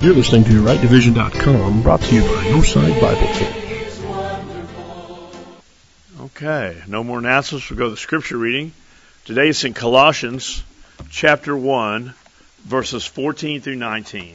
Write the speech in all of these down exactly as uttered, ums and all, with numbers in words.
You're listening to right division dot com, brought to you by Northside Bible Church. Okay, no more announcements. We'll go to the scripture reading. Today it's in Colossians chapter one, verses fourteen through nineteen.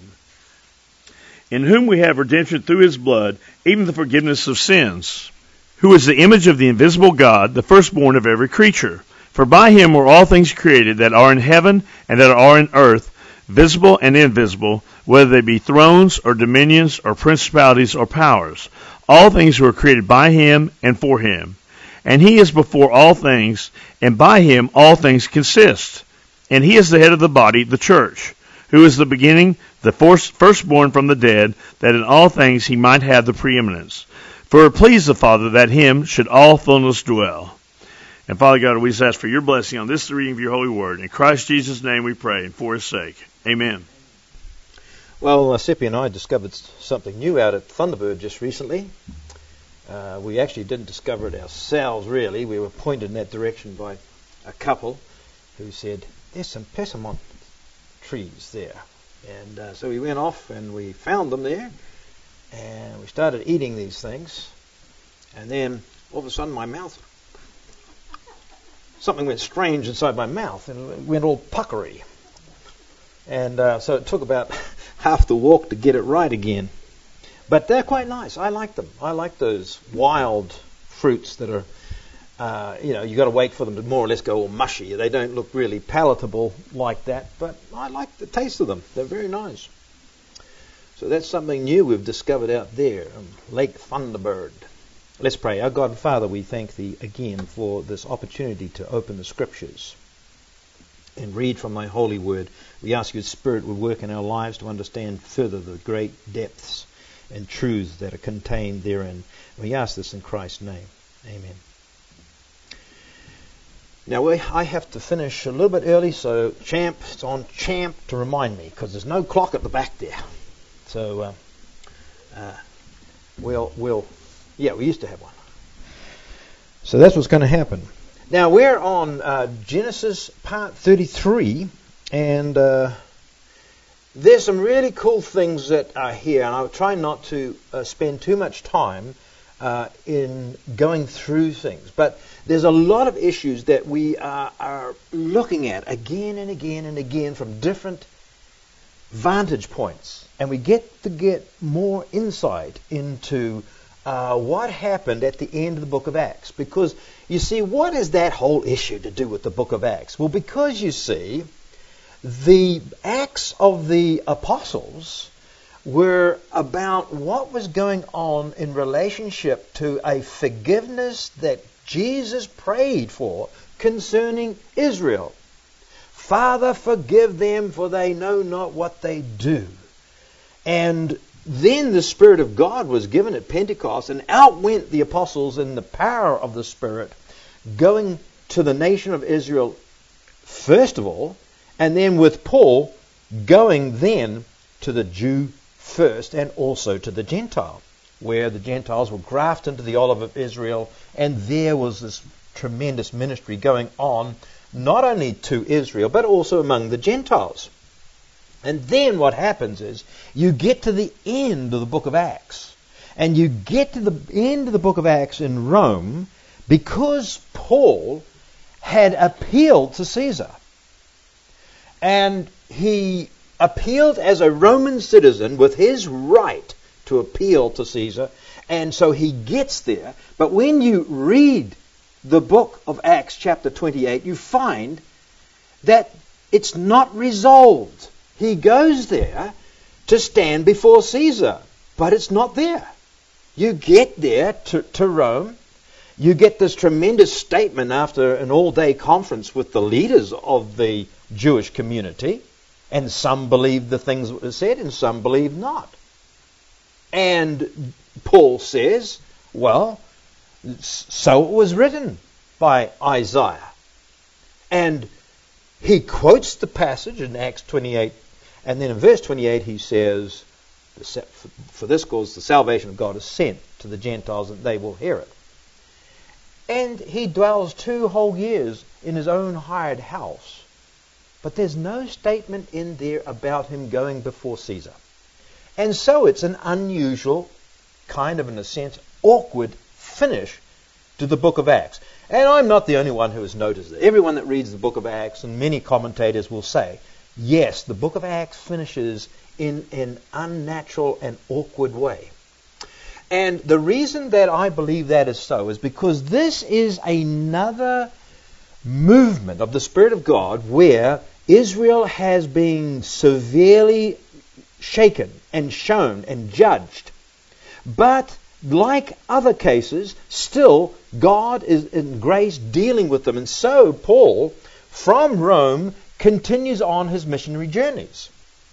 In whom we have redemption through his blood, even the forgiveness of sins, who is the image of the invisible God, the firstborn of every creature. For by him were all things created that are in heaven and that are in earth, visible and invisible, whether they be thrones or dominions or principalities or powers. All things were created by him and for him. And he is before all things, and by him all things consist. And he is the head of the body, the church, who is the beginning, the firstborn from the dead, that in all things he might have the preeminence. For it pleased the Father that him should all fullness dwell. And Father God, we just ask for your blessing on this, the reading of your holy word. In Christ Jesus' name we pray, and for his sake. Amen. Well, uh, Sippy and I discovered something new out at Thunderbird just recently. Uh, we actually didn't discover it ourselves, really. We were pointed in that direction by a couple who said, there's some persimmon trees there. And uh, so we went off and we found them there, and we started eating these things. And then all of a sudden my mouth, something went strange inside my mouth, and it went all puckery. And uh, so it took about half the walk to get it right again. But they're quite nice. I like them. I like those wild fruits that are, uh, you know, you got to wait for them to more or less go all mushy. They don't look really palatable like that, but I like the taste of them. They're very nice. So that's something new we've discovered out there on Lake Thunderbird. Let's pray. Our God and Father, we thank Thee again for this opportunity to open the Scriptures and read from Thy holy word. We ask Your Spirit would work in our lives to understand further the great depths and truths that are contained therein. We ask this in Christ's name. Amen. Now, we, I have to finish a little bit early, so Champ, it's on Champ to remind me, because there's no clock at the back there. So, uh, uh, we'll, we'll, yeah, we used to have one. So that's what's going to happen. Now, we're on uh, Genesis part thirty-three, and uh, there's some really cool things that are here, and I'll try not to uh, spend too much time uh, in going through things. But there's a lot of issues that we are, are looking at again and again and again from different vantage points, and we get to get more insight into uh, what happened at the end of the book of Acts. Because, you see, what is that whole issue to do with the book of Acts? Well, because, you see, the Acts of the Apostles were about what was going on in relationship to a forgiveness that Jesus prayed for concerning Israel. Father, forgive them, for they know not what they do. And then the Spirit of God was given at Pentecost, and out went the apostles in the power of the Spirit, going to the nation of Israel first of all, and then with Paul going then to the Jew first and also to the Gentile, where the Gentiles were grafted into the olive of Israel, and there was this tremendous ministry going on, not only to Israel, but also among the Gentiles. And then what happens is, you get to the end of the book of Acts, and you get to the end of the book of Acts in Rome, because Paul had appealed to Caesar. And he appealed as a Roman citizen with his right to appeal to Caesar, and so he gets there. But when you read the book of Acts chapter twenty-eight, you find that it's not resolved. He goes there to stand before Caesar, but it's not there. You get there to, to Rome, you get this tremendous statement after an all-day conference with the leaders of the Jewish community, and some believed the things that were said and some believed not. And Paul says, well, so it was written by Isaiah. And he quotes the passage in Acts twenty-eight, and then in verse twenty-eight he says, for this cause the salvation of God is sent to the Gentiles, and they will hear it. And he dwells two whole years in his own hired house. But there's no statement in there about him going before Caesar. And so it's an unusual, kind of in a sense, awkward finish to the book of Acts. And I'm not the only one who has noticed it. Everyone that reads the book of Acts, and many commentators will say, yes, the book of Acts finishes in an unnatural and awkward way. And the reason that I believe that is so is because this is another movement of the Spirit of God where Israel has been severely shaken and shown and judged. But like other cases, still God is in grace dealing with them. And so Paul, from Rome, continues on his missionary journeys.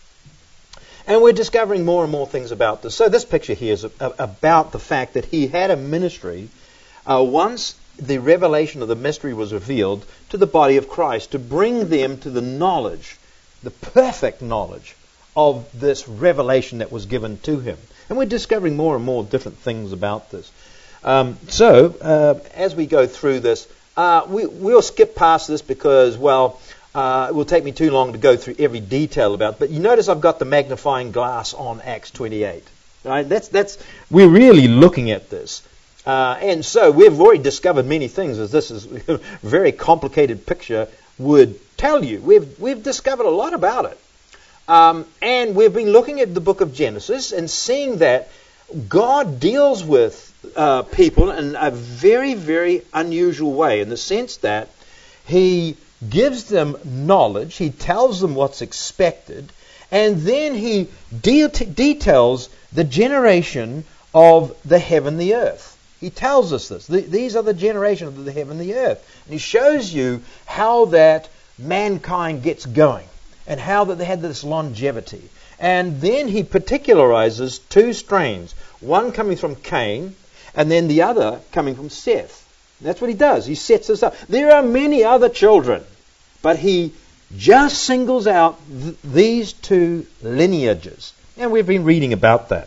And we're discovering more and more things about this. So this picture here is a, a, about the fact that he had a ministry uh, once the revelation of the mystery was revealed to the body of Christ, to bring them to the knowledge, the perfect knowledge of this revelation that was given to him. And we're discovering more and more different things about this. Um, so, uh, as we go through this, uh, we, we'll skip past this because, well, uh, it will take me too long to go through every detail about it. But you notice I've got the magnifying glass on Acts twenty-eight. Right? That's that's we're really looking at this. Uh, and so we've already discovered many things, as this is a very complicated picture would tell you. We've we've discovered a lot about it. Um, and we've been looking at the book of Genesis and seeing that God deals with uh, people in a very, very unusual way, in the sense that He gives them knowledge, He tells them what's expected, and then He de- details the generation of the heaven and the earth. He tells us this. The, these are the generation of the heaven and the earth. And He shows you how that mankind gets going and how that they had this longevity. And then He particularizes two strains, one coming from Cain and then the other coming from Seth. And that's what He does. He sets this up. There are many other children, but He just singles out th- these two lineages. And we've been reading about that.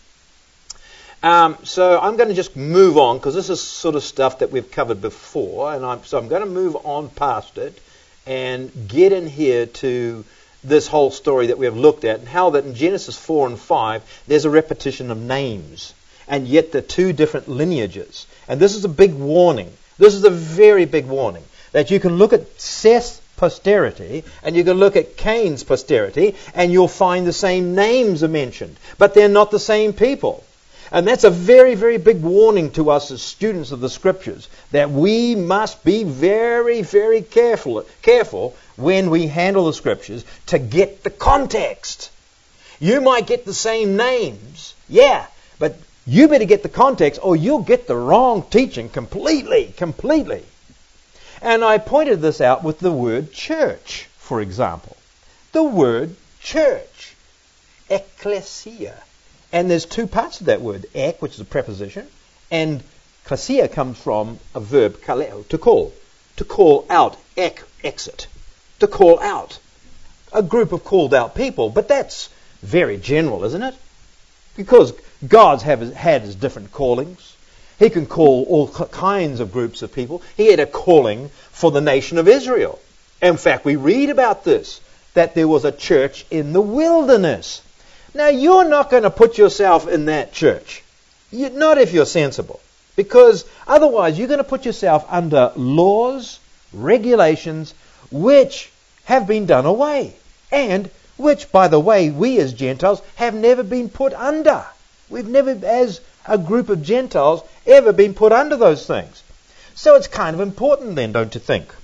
Um, so I'm going to just move on, because this is sort of stuff that we've covered before, and I'm, so I'm going to move on past it and get in here to this whole story that we have looked at, and how that in Genesis four and five there's a repetition of names, and yet they're two different lineages. And this is a big warning. This is a very big warning, that you can look at Seth's posterity and you can look at Cain's posterity and you'll find the same names are mentioned, but they're not the same people. And that's a very, very big warning to us as students of the Scriptures, that we must be very, very careful, careful when we handle the Scriptures to get the context. You might get the same names, yeah, but you better get the context or you'll get the wrong teaching completely, completely. And I pointed this out with the word church, for example. The word church, ecclesia. And there's two parts of that word, ek, which is a preposition, and klesia comes from a verb, kaleo, to call. To call out, ek, exit. To call out. A group of called out people. But that's very general, isn't it? Because God's have, had his different callings. He can call all kinds of groups of people. He had a calling for the nation of Israel. In fact, we read about this, that there was a church in the wilderness. Now, you're not going to put yourself in that church. You, not if you're sensible. Because otherwise you're going to put yourself under laws, regulations, which have been done away. And which, by the way, we as Gentiles have never been put under. We've never, as a group of Gentiles, ever been put under those things. So it's kind of important then, don't you think,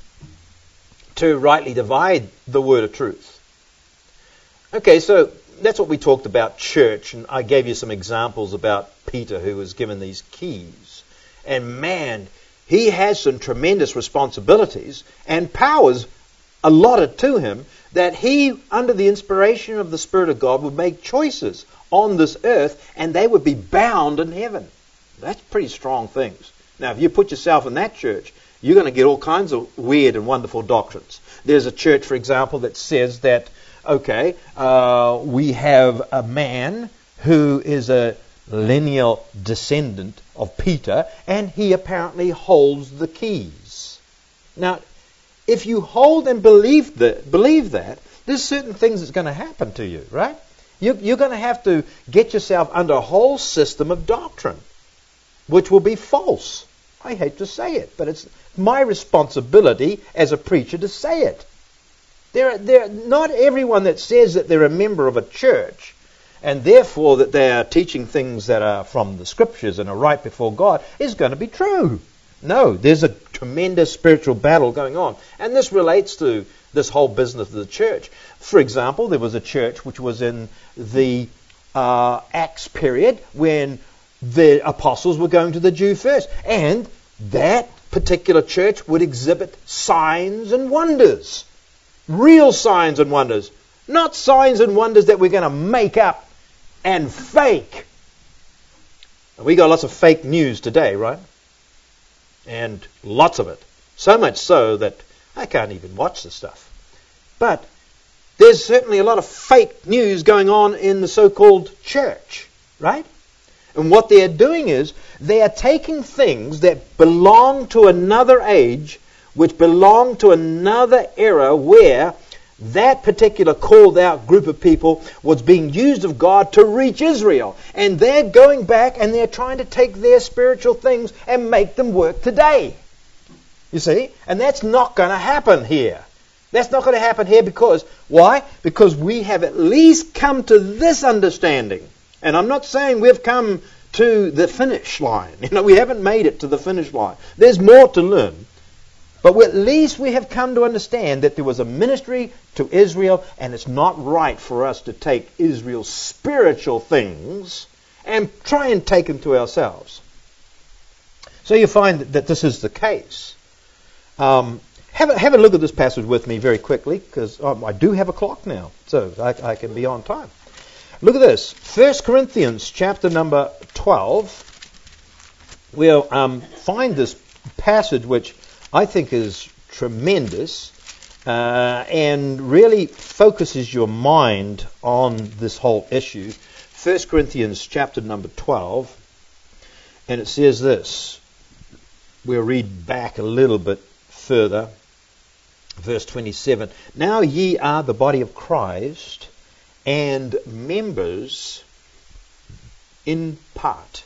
to rightly divide the word of truth. Okay, so that's what we talked about church, and I gave you some examples about Peter, who was given these keys. And man, he has some tremendous responsibilities and powers allotted to him, that he, under the inspiration of the Spirit of God, would make choices on this earth, and they would be bound in heaven. That's pretty strong things. Now, if you put yourself in that church, you're going to get all kinds of weird and wonderful doctrines. There's a church, for example, that says that Okay, uh, we have a man who is a lineal descendant of Peter, and he apparently holds the keys. Now, if you hold and believe that, believe that, there's certain things that's going to happen to you, right? You, you're going to have to get yourself under a whole system of doctrine, which will be false. I hate to say it, but it's my responsibility as a preacher to say it. There, there, not everyone that says that they're a member of a church and therefore that they are teaching things that are from the Scriptures and are right before God is going to be true. No, there's a tremendous spiritual battle going on. And this relates to this whole business of the church. For example, there was a church which was in the uh, Acts period when the apostles were going to the Jew first. And that particular church would exhibit signs and wonders. Real signs and wonders. Not signs and wonders that we're going to make up and fake. We got lots of fake news today, right? And lots of it. So much so that I can't even watch the stuff. But there's certainly a lot of fake news going on in the so-called church, right? And what they're doing is they are taking things that belong to another age, which belong to another era where that particular called out group of people was being used of God to reach Israel. And they're going back and they're trying to take their spiritual things and make them work today. You see? And that's not going to happen here. That's not going to happen here because, why? Because we have at least come to this understanding. And I'm not saying we've come to the finish line. You know, we haven't made it to the finish line. There's more to learn. But at least we have come to understand that there was a ministry to Israel, and it's not right for us to take Israel's spiritual things and try and take them to ourselves. So you find that this is the case. Um, have, a, have a look at this passage with me very quickly, because um, I do have a clock now, so I, I can be on time. Look at this. First Corinthians chapter number twelve. We'll um, find this passage which I think is tremendous uh, and really focuses your mind on this whole issue. First Corinthians chapter number twelve, and it says this. We'll read back a little bit further. Verse twenty-seven. Now ye are the body of Christ, and members in part,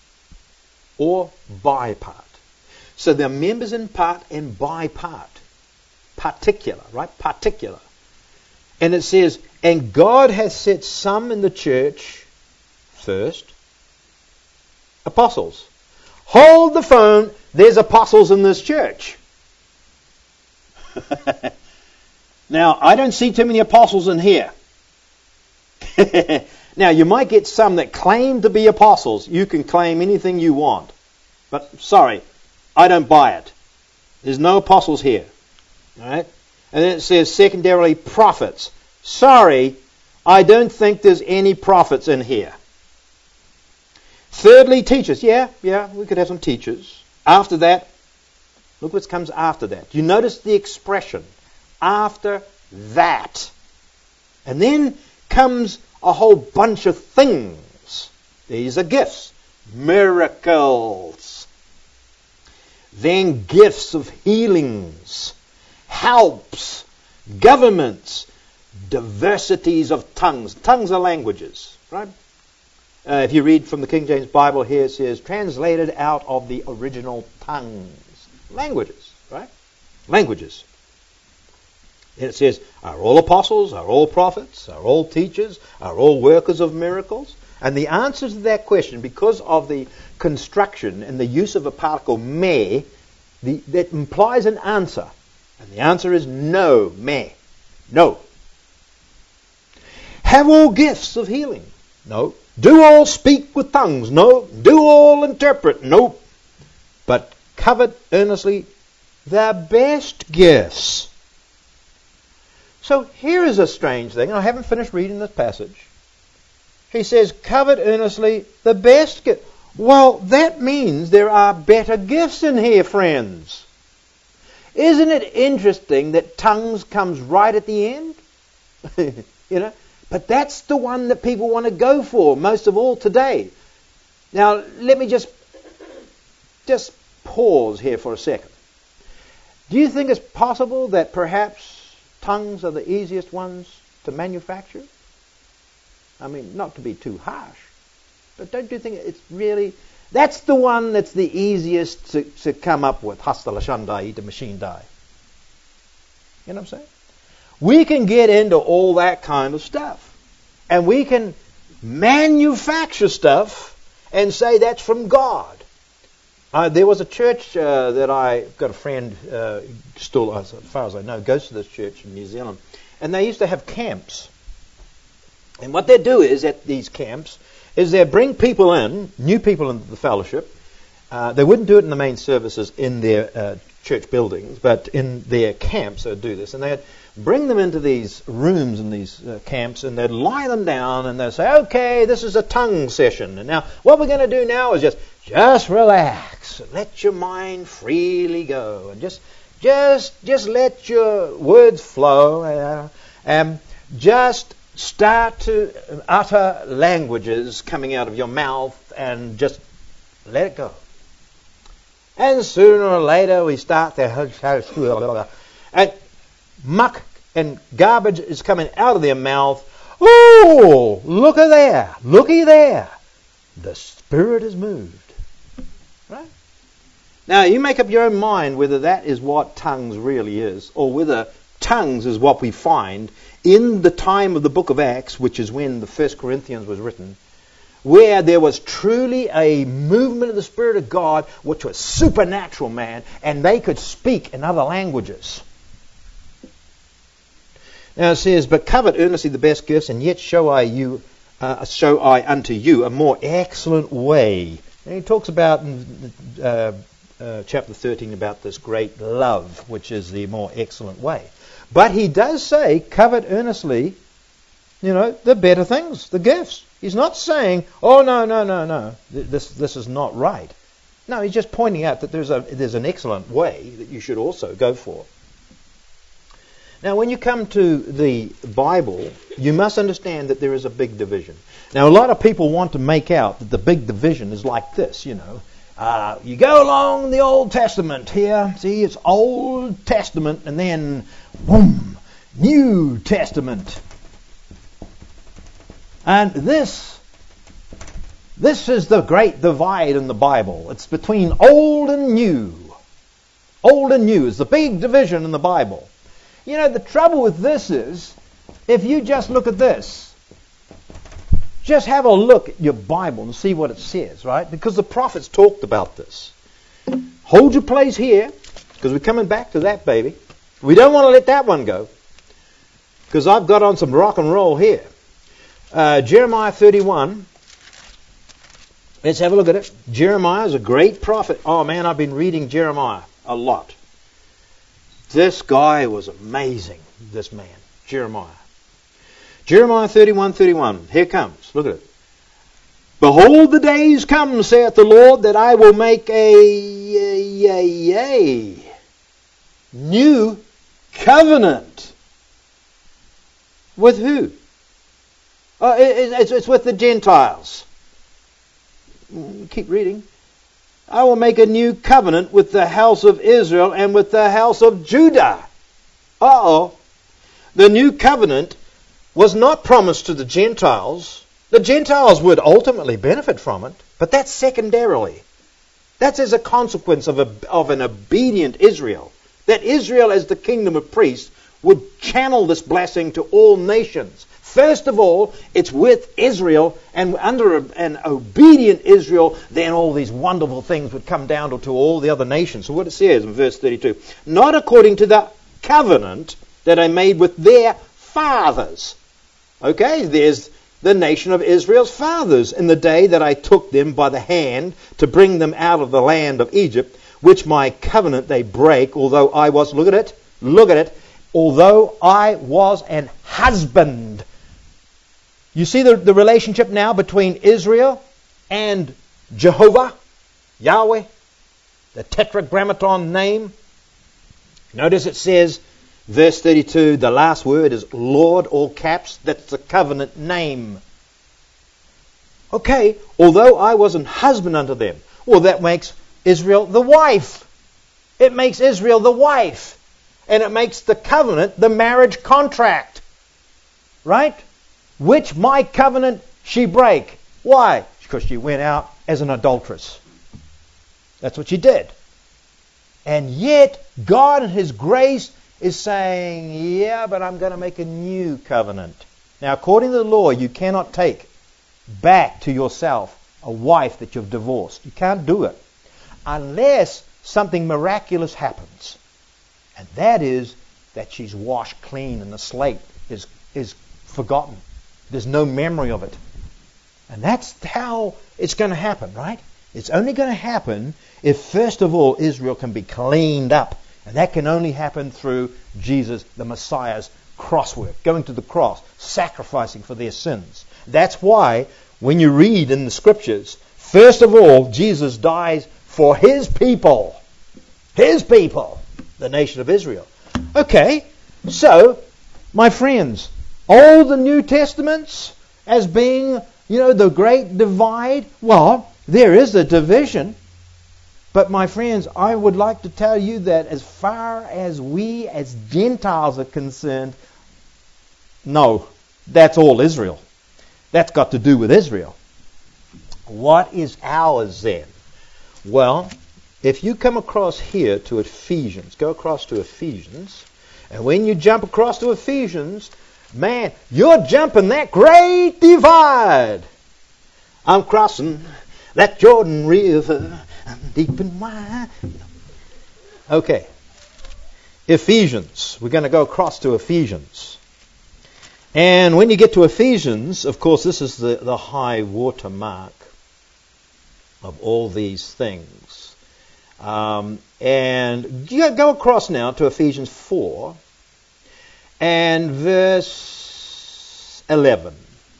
or by part. So they're members in part and by part. Particular, right? Particular. And it says, and God has set some in the church first, apostles. Hold the phone, there's apostles in this church. Now, I don't see too many apostles in here. Now, you might get some that claim to be apostles. You can claim anything you want. But, sorry, I don't buy it. There's no apostles here. All right? And then it says, secondarily, prophets. Sorry, I don't think there's any prophets in here. Thirdly, teachers. Yeah, yeah, we could have some teachers. After that, look what comes after that. You notice the expression, after that. And then comes a whole bunch of things. These are gifts. Miracles. Then gifts of healings, helps, governments, diversities of tongues. Tongues are languages, right? Uh, if you read from the King James Bible here, it says, translated out of the original tongues. Languages, right? Languages. And it says, are all apostles, are all prophets, are all teachers, are all workers of miracles? And the answer to that question, because of the construction and the use of a particle me, the, that implies an answer. And the answer is no, me. No. Have all gifts of healing? No. Do all speak with tongues? No. Do all interpret? No. But covet earnestly the best gifts. So here is a strange thing. I haven't finished reading this passage. He says, covet earnestly the best gift. Well, that means there are better gifts in here, friends. Isn't it interesting that tongues comes right at the end? You know, but that's the one that people want to go for most of all today. Now, let me just just pause here for a second. Do you think it's possible that perhaps tongues are the easiest ones to manufacture? I mean, not to be too harsh, but don't you think it's really... That's the one that's the easiest to, to come up with. Hasta la shandai, the machine die. You know what I'm saying? We can get into all that kind of stuff. And we can manufacture stuff and say that's from God. Uh, there was a church uh, that I got a friend, uh, still as far as I know, goes to this church in New Zealand. And they used to have camps. And what they do is, at these camps, is they bring people in, new people into the fellowship. Uh, they wouldn't do it in the main services in their uh, church buildings, but in their camps they'd do this. And they'd bring them into these rooms in these uh, camps, and they'd lie them down, and they'd say, okay, this is a tongue session. And now what we're going to do now is just, just relax. Let your mind freely go. And just, just, just let your words flow. Uh, and just... Start to utter languages coming out of your mouth and just let it go. And sooner or later we start to... And muck and garbage is coming out of their mouth. Oh, look at there. Looky there. The Spirit is moved. Right? Now you make up your own mind whether that is what tongues really is, or whether tongues is what we find in the time of the book of Acts, which is when the First Corinthians was written, where there was truly a movement of the Spirit of God, which was supernatural, man, and they could speak in other languages. Now it says, but covet earnestly the best gifts, and yet show I you, uh, show I unto you a more excellent way. And he talks about in uh, uh, chapter thirteen about this great love, which is the more excellent way. But he does say, covet earnestly, you know, the better things, the gifts. He's not saying, oh, no, no, no, no, this this is not right. No, he's just pointing out that there's a there's an excellent way that you should also go for. Now, when you come to the Bible, you must understand that there is a big division. Now, a lot of people want to make out that the big division is like this, you know. Uh, you go along the Old Testament here, see, it's Old Testament, and then, boom, New Testament. And this, this is the great divide in the Bible. It's between old and new. Old and new is the big division in the Bible. You know, the trouble with this is, if you just look at this, just have a look at your Bible and see what it says, right? Because the prophets talked about this. Hold your place here, because we're coming back to that, baby. We don't want to let that one go, because I've got on some rock and roll here. Uh, Jeremiah thirty-one. Let's have a look at it. Jeremiah is a great prophet. Oh, man, I've been reading Jeremiah a lot. This guy was amazing, this man, Jeremiah. Jeremiah thirty-one thirty-one. Here comes. Look at it. Behold, the days come, saith the Lord, that I will make a, a, a, a new covenant. With who? Oh, it, it's, it's with the Gentiles. Keep reading. I will make a new covenant with the house of Israel and with the house of Judah. Uh-oh. The new covenant was not promised to the Gentiles. The Gentiles would ultimately benefit from it, but that's secondarily. That's as a consequence of, a, of an obedient Israel. That Israel, as the kingdom of priests, would channel this blessing to all nations. First of all, it's with Israel, and under a, an obedient Israel, then all these wonderful things would come down to, to all the other nations. So what it says in verse thirty-two, not according to the covenant that I made with their fathers. Okay, there's the nation of Israel's fathers in the day that I took them by the hand to bring them out of the land of Egypt, which my covenant they break, although I was, look at it, look at it, although I was an husband. You see the, the relationship now between Israel and Jehovah, Yahweh, the tetragrammaton name. Notice it says, verse thirty-two, the last word is Lord, all caps. That's the covenant name. Okay, although I was an husband unto them. Well, that makes Israel the wife. It makes Israel the wife. And it makes the covenant the marriage contract. Right? which my covenant she brake. Why? Because she went out as an adulteress. That's what she did. And yet, God in His grace is saying, yeah, but I'm going to make a new covenant. Now, according to the law, you cannot take back to yourself a wife that you've divorced. You can't do it unless something miraculous happens. And that is that she's washed clean and the slate is, is forgotten. There's no memory of it. And that's how it's going to happen, right? It's only going to happen if, first of all, Israel can be cleaned up. And that can only happen through Jesus, the Messiah's cross work, going to the cross, sacrificing for their sins. That's why when you read in the Scriptures, first of all, Jesus dies for His people. His people, the nation of Israel. Okay, so, my friends, Old and New Testaments as being, you know, the great divide, well, there is a division. But my friends, I would like to tell you that as far as we as Gentiles are concerned, no, that's all Israel. That's got to do with Israel. What is ours then? Well, if you come across here to Ephesians, go across to Ephesians, and when you jump across to Ephesians, man, you're jumping that great divide. I'm crossing that Jordan River, I'm deep and wide. Okay. Ephesians. We're going to go across to Ephesians. And when you get to Ephesians, of course, this is the, the high water mark of all these things. Um, and you go across now to Ephesians four and verse eleven.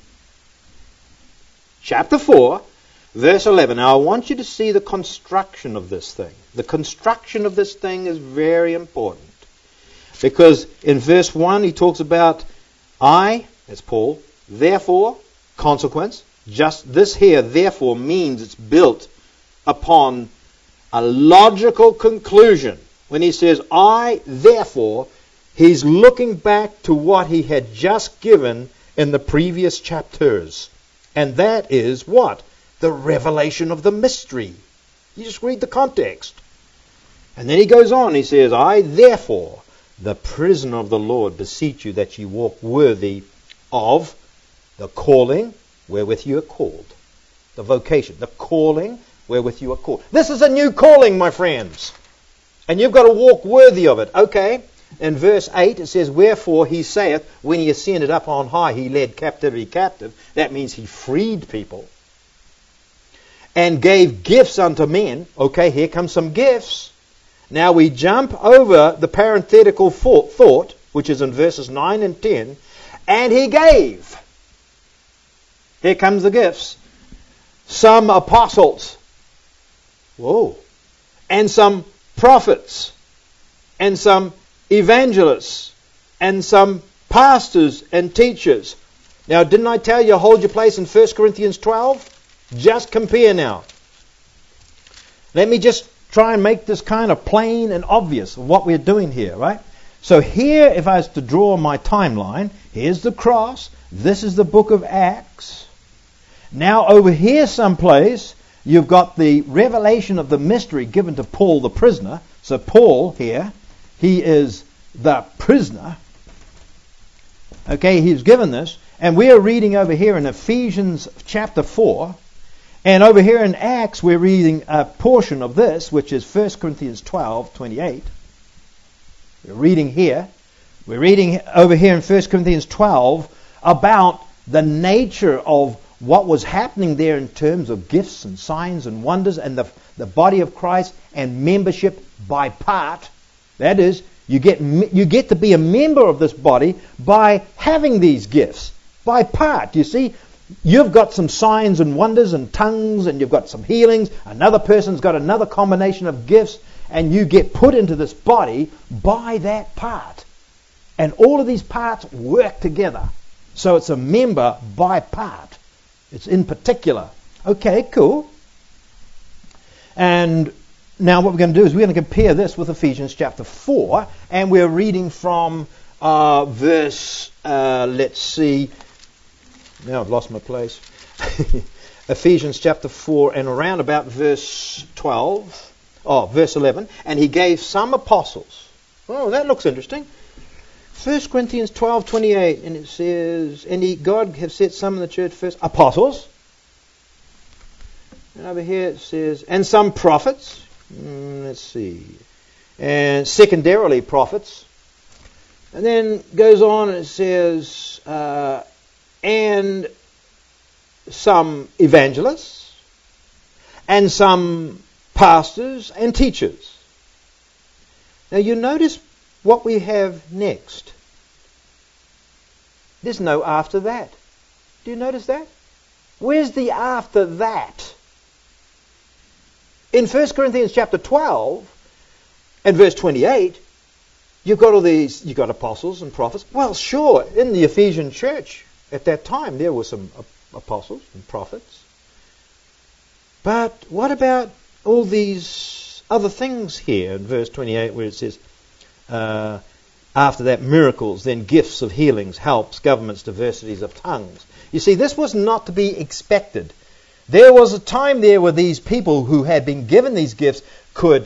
Chapter four. Verse eleven. Now I want you to see the construction of this thing. The construction of this thing is very important. Because in verse one he talks about I, that's Paul, therefore, consequence. Just this here, therefore, means it's built upon a logical conclusion. When he says I, therefore, he's looking back to what he had just given in the previous chapters. And that is what? The revelation of the mystery. You just read the context. And then he goes on, he says, I therefore, the prisoner of the Lord, beseech you that ye walk worthy of the calling wherewith you are called. The vocation, the calling wherewith you are called. This is a new calling, my friends. And you've got to walk worthy of it. Okay, in verse eight it says, wherefore he saith, when he ascended up on high, he led captivity captive. That means he freed people. And gave gifts unto men. Okay, here comes some gifts. Now we jump over the parenthetical thought, which is in verses nine and ten. And he gave. Here comes the gifts. Some apostles. Whoa. And some prophets. And some evangelists. And some pastors and teachers. Now, didn't I tell you, hold your place in First Corinthians twelve? Just compare now. Let me just try and make this kind of plain and obvious of what we're doing here, right? So here, if I was to draw my timeline, here's the cross. This is the book of Acts. Now over here someplace, you've got the revelation of the mystery given to Paul the prisoner. So Paul here, he is the prisoner. Okay, he's given this. And we are reading over here in Ephesians chapter four. And over here in Acts, we're reading a portion of this, which is First Corinthians twelve twenty-eight. We're reading here. We're reading over here in First Corinthians twelve about the nature of what was happening there in terms of gifts and signs and wonders and the, the body of Christ and membership by part. That is, you get you get to be a member of this body by having these gifts. By part, you see. You've got some signs and wonders and tongues, and you've got some healings. Another person's got another combination of gifts, and you get put into this body by that part. And all of these parts work together. So it's a member by part. It's in particular. Okay, cool. And now what we're going to do is we're going to compare this with Ephesians chapter four, and we're reading from uh, verse, uh, let's see, Now I've lost my place. Ephesians chapter four and around about verse twelve. Oh, verse eleven. And he gave some apostles. Oh, that looks interesting. First Corinthians twelve twenty-eight, and it says, and he, God have set some in the church first, apostles. And over here it says, and some prophets. Mm, let's see. And secondarily prophets. And then goes on and it says, uh, and some evangelists, and some pastors and teachers. Now you notice what we have next. There's no after that. Do you notice that? Where's the after that? In First Corinthians chapter twelve and verse twenty-eight, you've got all these, you've got apostles and prophets. Well, sure, in the Ephesian church at that time there were some apostles and prophets. But what about all these other things here in verse twenty-eight where it says, uh, after that miracles, then gifts of healings, helps, governments, diversities of tongues. You see, this was not to be expected. There was a time there where these people who had been given these gifts could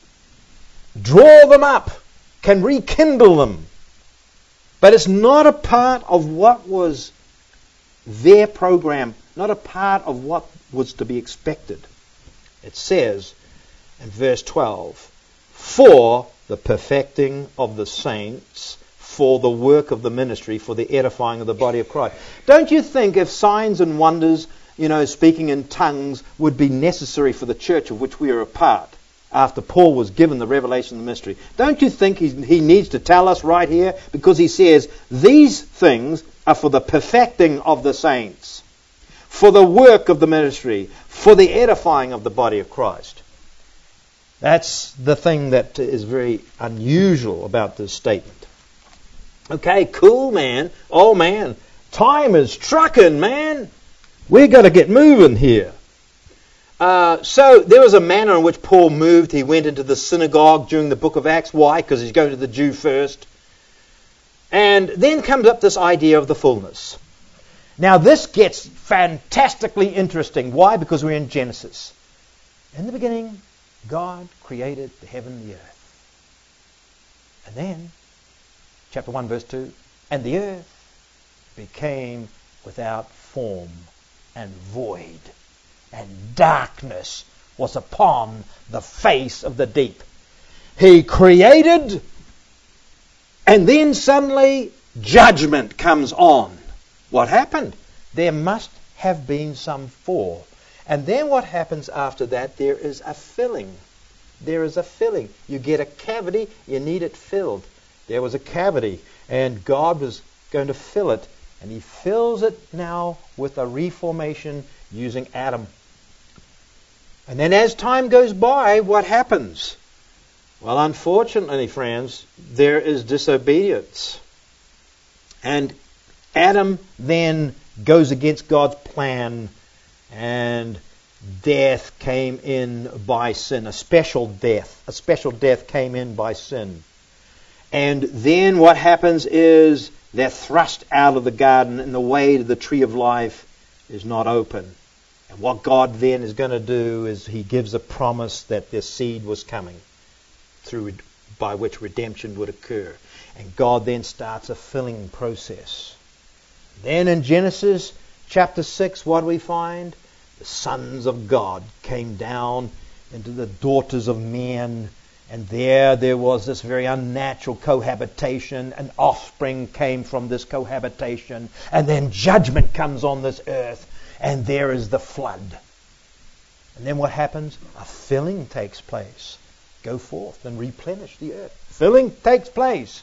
draw them up, can rekindle them. But it's not a part of what was their program, not a part of what was to be expected. It says in verse twelve, for the perfecting of the saints, for the work of the ministry, for the edifying of the body of Christ. Don't you think if signs and wonders, you know, speaking in tongues would be necessary for the church of which we are a part after Paul was given the revelation of the mystery? Don't you think he, he needs to tell us right here? Because he says these things are for the perfecting of the saints, for the work of the ministry, for the edifying of the body of Christ. That's the thing that is very unusual about this statement. Okay, cool, man. Oh, man. Time is trucking, man. We've got to get moving here. Uh, so there was a manner in which Paul moved. He went into the synagogue during the book of Acts. Why? Because he's going to the Jew first. And then comes up this idea of the fullness. Now this gets fantastically interesting. Why? Because we're in Genesis. In the beginning, God created the heaven and the earth. And then, chapter one, verse two, and the earth became without form and void, and darkness was upon the face of the deep. He created, and then suddenly judgment comes on. What happened? There must have been some fall. And then what happens after that? There is a filling. There is a filling. You get a cavity, you need it filled. There was a cavity, and God was going to fill it. And he fills it now with a reformation using Adam. And then as time goes by, what happens? Well, unfortunately, friends, there is disobedience. And Adam then goes against God's plan, and death came in by sin, a special death. A special death came in by sin. And then what happens is they're thrust out of the garden, and the way to the tree of life is not open. And what God then is going to do is he gives a promise that their seed was coming, through by which redemption would occur. And God then starts a filling process. Then in Genesis chapter six, what do we find? The sons of God came down into the daughters of men. And there, there was this very unnatural cohabitation. An offspring came from this cohabitation. And then judgment comes on this earth. And there is the flood. And then what happens? A filling takes place. Go forth and replenish the earth. Filling takes place.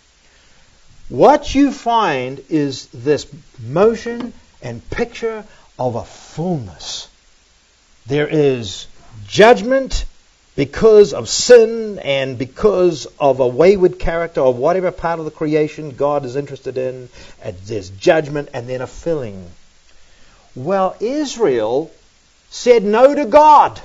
What you find is this motion and picture of a fullness. There is judgment because of sin and because of a wayward character or whatever part of the creation God is interested in. And there's judgment and then a filling. Well, Israel said no to God.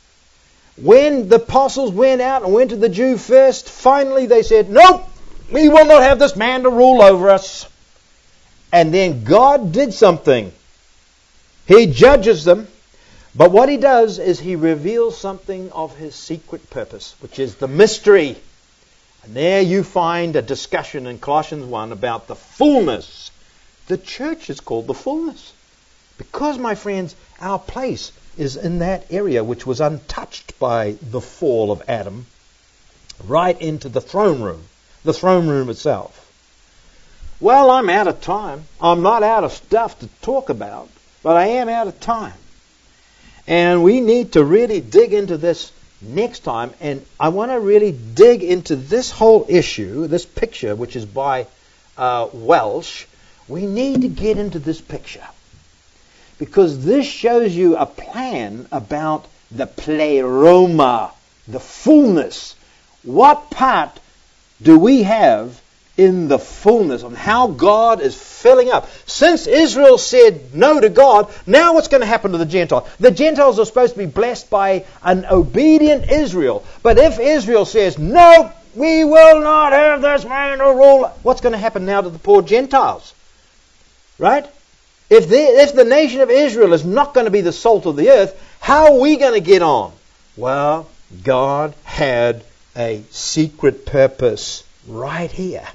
When the apostles went out and went to the Jew first, finally they said, nope, we will not have this man to rule over us. And then God did something. He judges them. But what he does is he reveals something of his secret purpose, which is the mystery. And there you find a discussion in Colossians one about the fullness. The church is called the fullness. Because, my friends, our place is in that area which was untouched by the fall of Adam, right into the throne room, the throne room itself. Well, I'm out of time. I'm not out of stuff to talk about, but I am out of time. And we need to really dig into this next time, and I want to really dig into this whole issue, this picture, which is by uh, Welsh. We need to get into this picture, because this shows you a plan about the pleroma, the fullness. What part do we have in the fullness of how God is filling up? Since Israel said no to God, now what's going to happen to the Gentiles? The Gentiles are supposed to be blessed by an obedient Israel. But if Israel says, no, we will not have this man to rule, what's going to happen now to the poor Gentiles? Right? If the, if the nation of Israel is not going to be the salt of the earth, how are we going to get on? Well, God had a secret purpose right here.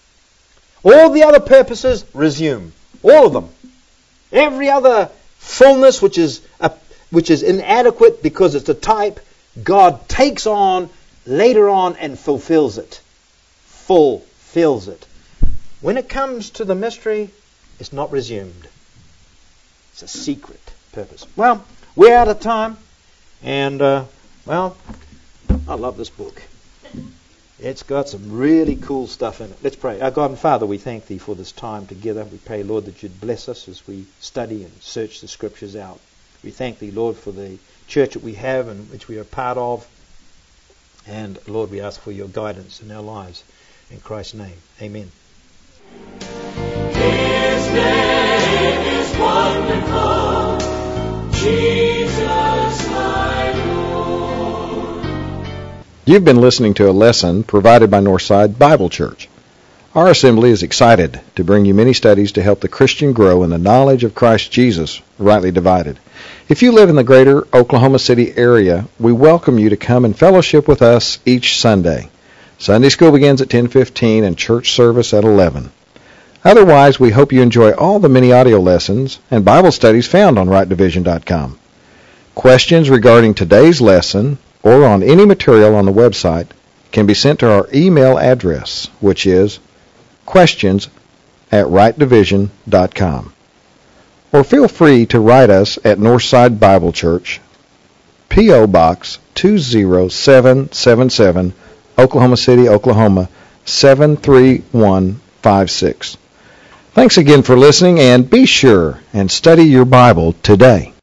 All the other purposes resume. All of them. Every other fullness which is a, which is inadequate because it's a type, God takes on later on and fulfills it. Fulfills it. When it comes to the mystery, it's not resumed. It's a secret purpose. Well, we're out of time. And, uh, well, I love this book. It's got some really cool stuff in it. Let's pray. Our God and Father, we thank Thee for this time together. We pray, Lord, that You'd bless us as we study and search the Scriptures out. We thank Thee, Lord, for the church that we have and which we are part of. And, Lord, we ask for Your guidance in our lives. In Christ's name, amen. His name is wonderful, Jesus my Lord. You've been listening to a lesson provided by Northside Bible Church. Our assembly is excited to bring you many studies to help the Christian grow in the knowledge of Christ Jesus, rightly divided. If you live in the greater Oklahoma City area, we welcome you to come and fellowship with us each Sunday. Sunday school begins at ten fifteen and church service at eleven. Otherwise, we hope you enjoy all the many audio lessons and Bible studies found on right division dot com. Questions regarding today's lesson or on any material on the website can be sent to our email address, which is questions at right division dot com. Or feel free to write us at Northside Bible Church, P O. Box two zero seven seven seven, Oklahoma City, Oklahoma seven three one five six. Thanks again for listening, and be sure and study your Bible today.